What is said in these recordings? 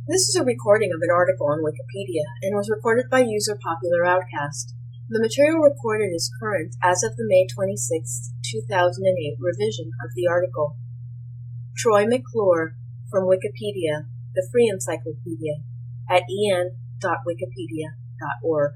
This is a recording of an article on Wikipedia and was recorded by user Popular Outcast. The material recorded is current as of the May 26, 2008 revision of the article. Troy McClure from Wikipedia, the free encyclopedia, at en.wikipedia.org.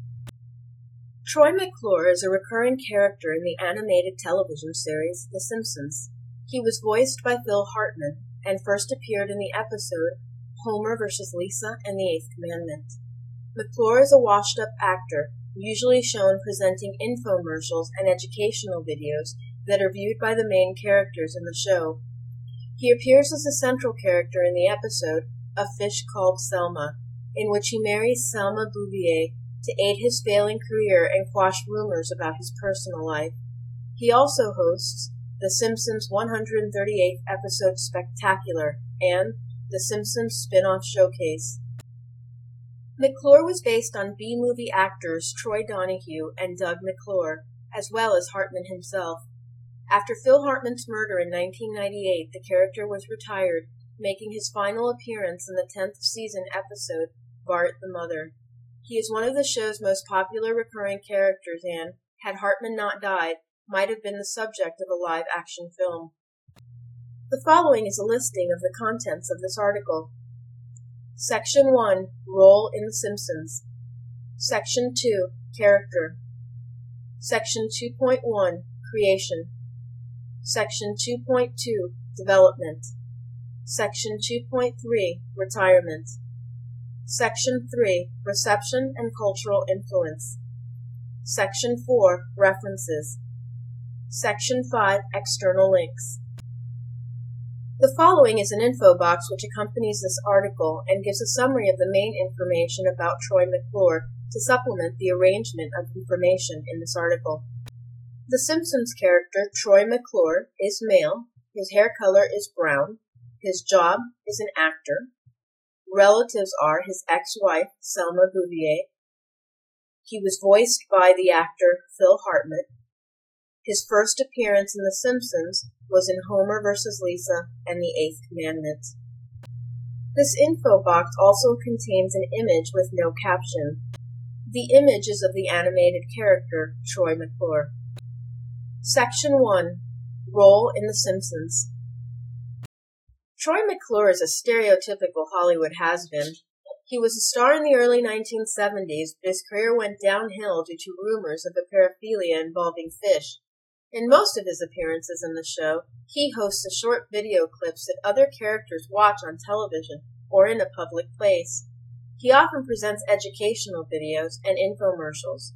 Troy McClure is a recurring character in the animated television series The Simpsons. He was voiced by Phil Hartman and first appeared in the episode Homer vs. Lisa and the Eighth Commandment. McClure is a washed-up actor, usually shown presenting infomercials and educational videos that are viewed by the main characters in the show. He appears as a central character in the episode A Fish Called Selma, in which he marries Selma Bouvier to aid his failing career and quash rumors about his personal life. He also hosts The Simpsons 138th Episode Spectacular and The Simpsons Spin-Off Showcase. McClure was based on B-movie actors Troy Donahue and Doug McClure, as well as Hartman himself. After Phil Hartman's murder in 1998, the character was retired, making his final appearance in the 10th season episode, Bart the Mother. He is one of the show's most popular recurring characters and, had Hartman not died, might have been the subject of a live-action film. The following is a listing of the contents of this article. Section 1. Role in The Simpsons. Section 2. Character. Section 2.1. Creation. Section 2.2. Development. Section 2.3. Retirement. Section 3. Reception and Cultural Influence. Section 4. References. Section 5. External links. The following is an info box which accompanies this article and gives a summary of the main information about Troy McClure to supplement the arrangement of information in this article. The Simpsons character Troy McClure is male, his hair color is brown, his job is an actor. Relatives are his ex-wife, Selma Bouvier. He was voiced by the actor Phil Hartman. His first appearance in The Simpsons was in Homer vs. Lisa and the Eighth Commandment. This info box also contains an image with no caption. The image is of the animated character Troy McClure. Section 1. Role in The Simpsons. Troy McClure is a stereotypical Hollywood has-been. He was a star in the early 1970s, but his career went downhill due to rumors of a paraphilia involving fish. In most of his appearances in the show, he hosts the short video clips that other characters watch on television or in a public place. He often presents educational videos and infomercials.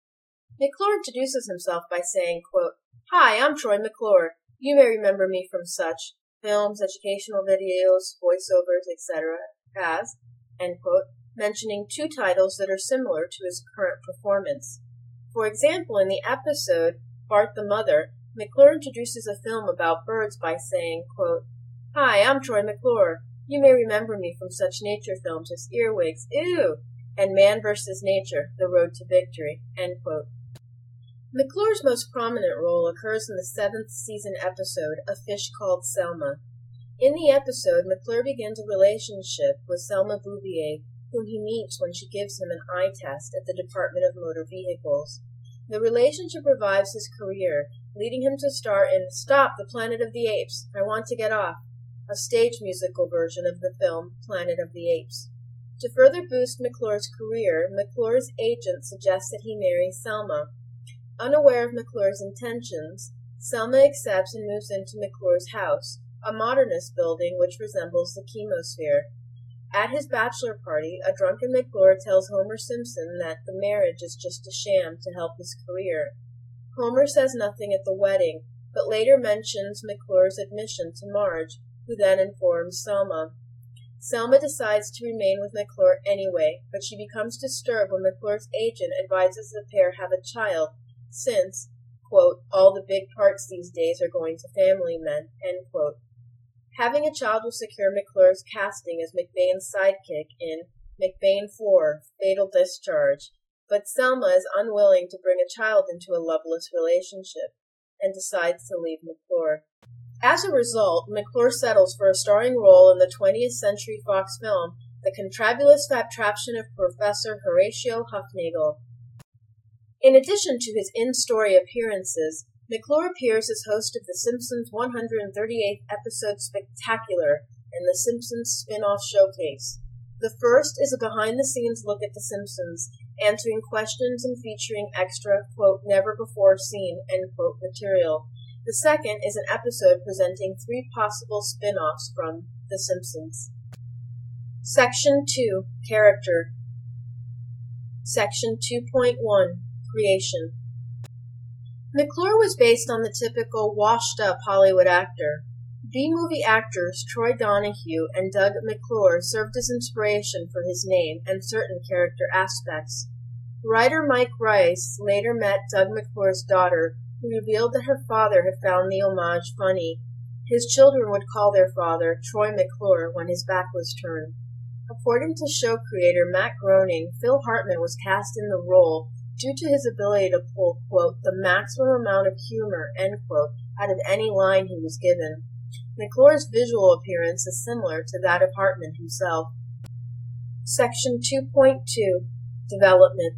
McClure introduces himself by saying, quote, "Hi, I'm Troy McClure. You may remember me from such films, educational videos, voiceovers, etc. as," end quote, mentioning two titles that are similar to his current performance. For example, in the episode Bart the Mother, McClure introduces a film about birds by saying, quote, "Hi, I'm Troy McClure. You may remember me from such nature films as Earwigs, Ew, and Man vs. Nature, The Road to Victory," end quote. McClure's most prominent role occurs in the 7th season episode A Fish Called Selma. In the episode, McClure begins a relationship with Selma Bouvier, whom he meets when she gives him an eye test at the Department of Motor Vehicles. The relationship revives his career, leading him to star in Stop, the Planet of the Apes, I Want to Get Off, a stage musical version of the film Planet of the Apes. To further boost McClure's career, McClure's agent suggests that he marry Selma. Unaware of McClure's intentions, Selma accepts and moves into McClure's house, a modernist building which resembles the chemosphere. At his bachelor party, a drunken McClure tells Homer Simpson that the marriage is just a sham to help his career. Homer says nothing at the wedding, but later mentions McClure's admission to Marge, who then informs Selma. Selma decides to remain with McClure anyway, but she becomes disturbed when McClure's agent advises the pair have a child, since, quote, "all the big parts these days are going to family men," end quote. Having a child will secure McClure's casting as McBain's sidekick in McBain 4, Fatal Discharge, but Selma is unwilling to bring a child into a loveless relationship and decides to leave McClure. As a result, McClure settles for a starring role in the 20th Century Fox film The Contrabulous Contraption of Professor Horatio Hufnagel. In addition to his in-story appearances, McClure appears as host of The Simpsons' 138th episode Spectacular and The Simpsons spin-off Showcase. The first is a behind-the-scenes look at The Simpsons, answering questions and featuring extra, quote, never-before-seen, end quote, material. The second is an episode presenting 3 possible spin-offs from The Simpsons. Section 2, Character. Section 2.1, Creation. McClure was based on the typical washed-up Hollywood actor. B-movie actors Troy Donahue and Doug McClure served as inspiration for his name and certain character aspects. Writer Mike Rice later met Doug McClure's daughter, who revealed that her father had found the homage funny. His children would call their father Troy McClure when his back was turned. According to show creator Matt Groening, Phil Hartman was cast in the role due to his ability to pull, quote, the maximum amount of humor, end quote, out of any line he was given. McClure's visual appearance is similar to that of Hartman himself. Section 2.2, Development.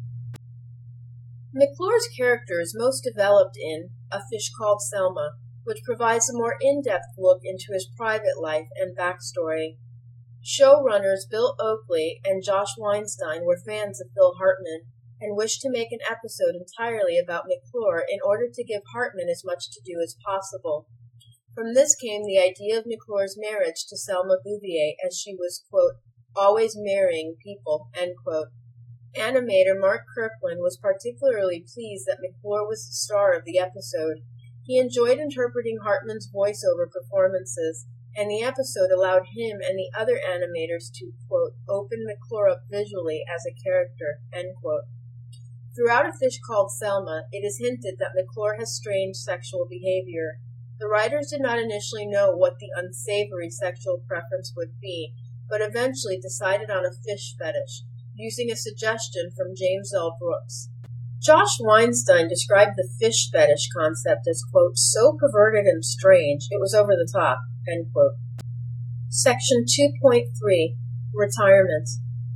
McClure's character is most developed in A Fish Called Selma, which provides a more in-depth look into his private life and backstory. Showrunners Bill Oakley and Josh Weinstein were fans of Phil Hartman and wished to make an episode entirely about McClure in order to give Hartman as much to do as possible. From this came the idea of McClure's marriage to Selma Bouvier, as she was, quote, always marrying people, end quote. Animator Mark Kirkland was particularly pleased that McClure was the star of the episode. He enjoyed interpreting Hartman's voiceover performances, and the episode allowed him and the other animators to, quote, open McClure up visually as a character, end quote. Throughout A Fish Called Selma, it is hinted that McClure has strange sexual behavior. The writers did not initially know what the unsavory sexual preference would be, but eventually decided on a fish fetish, using a suggestion from James L. Brooks. Josh Weinstein described the fish fetish concept as, quote, so perverted and strange, it was over the top, end quote. Section 2.3, Retirement.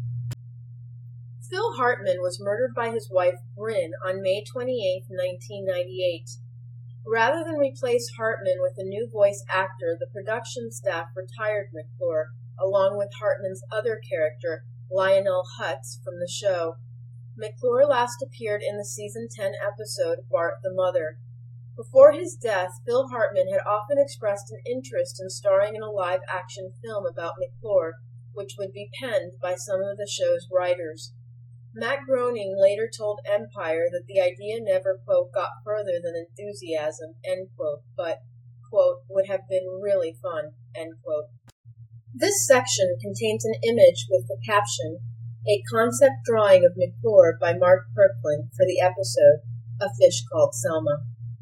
Phil Hartman was murdered by his wife, Bryn, on May 28, 1998. Rather than replace Hartman with a new voice actor, the production staff retired McClure, along with Hartman's other character, Lionel Hutz, from the show. McClure last appeared in the season 10 episode, Bart the Mother. Before his death, Phil Hartman had often expressed an interest in starring in a live-action film about McClure, which would be penned by some of the show's writers. Matt Groening later told Empire that the idea never, quote, got further than enthusiasm, end quote, but, quote, would have been really fun, end quote. This section contains an image with the caption, a concept drawing of McClure by Mark Kirkland for the episode, A Fish Called Selma.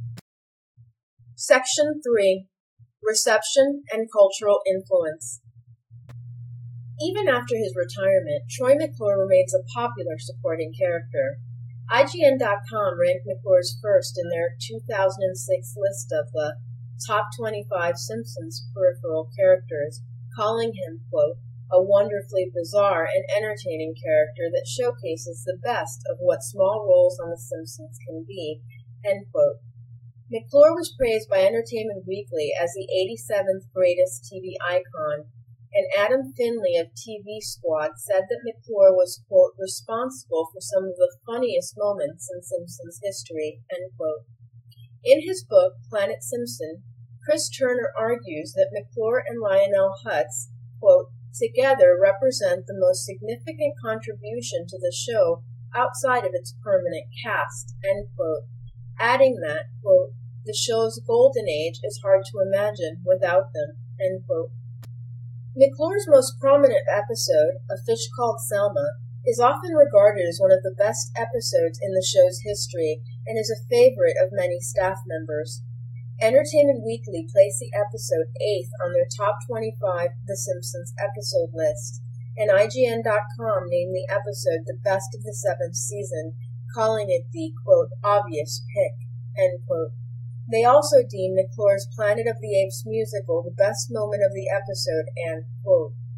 Section 3, Reception and Cultural Influence. Even after his retirement, Troy McClure remains a popular supporting character. IGN.com ranked McClure's first in their 2006 list of the top 25 Simpsons peripheral characters, calling him, quote, a wonderfully bizarre and entertaining character that showcases the best of what small roles on The Simpsons can be, end quote. McClure was praised by Entertainment Weekly as the 87th greatest TV icon, and Adam Finley of TV Squad said that McClure was, quote, responsible for some of the funniest moments in Simpsons history, end quote. In his book, Planet Simpson, Chris Turner argues that McClure and Lionel Hutz, quote, together represent the most significant contribution to the show outside of its permanent cast, end quote, adding that, quote, the show's golden age is hard to imagine without them, end quote. McClure's most prominent episode, A Fish Called Selma, is often regarded as one of the best episodes in the show's history and is a favorite of many staff members. Entertainment Weekly placed the episode 8th on their top 25 The Simpsons episode list, and IGN.com named the episode the best of the 7th season, calling it the, quote, obvious pick, end quote. They also deemed McClure's Planet of the Apes musical the best moment of the episode and, quote,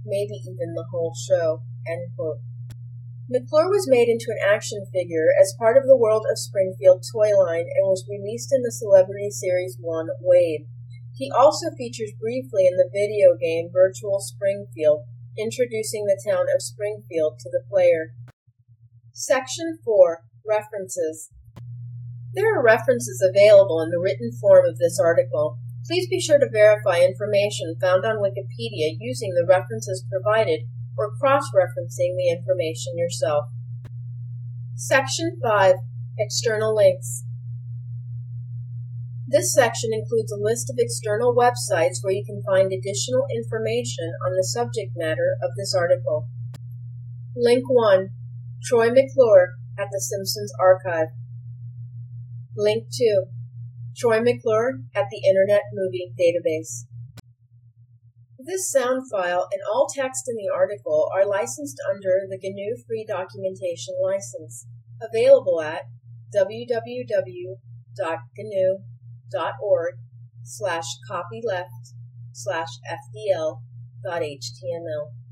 maybe even the whole show." End quote. McClure was made into an action figure as part of the World of Springfield toy line and was released in the Celebrity Series 1 Wave. He also features briefly in the video game Virtual Springfield, introducing the town of Springfield to the player. Section 4. References. There are references available in the written form of this article. Please be sure to verify information found on Wikipedia using the references provided or cross-referencing the information yourself. Section 5. External links. This section includes a list of external websites where you can find additional information on the subject matter of this article. Link 1. Troy McClure at The Simpsons Archive. Link 2. Troy McClure at the Internet Movie Database. This sound file and all text in the article are licensed under the GNU Free Documentation License, available at www.gnu.org/copyleft/fdl.html.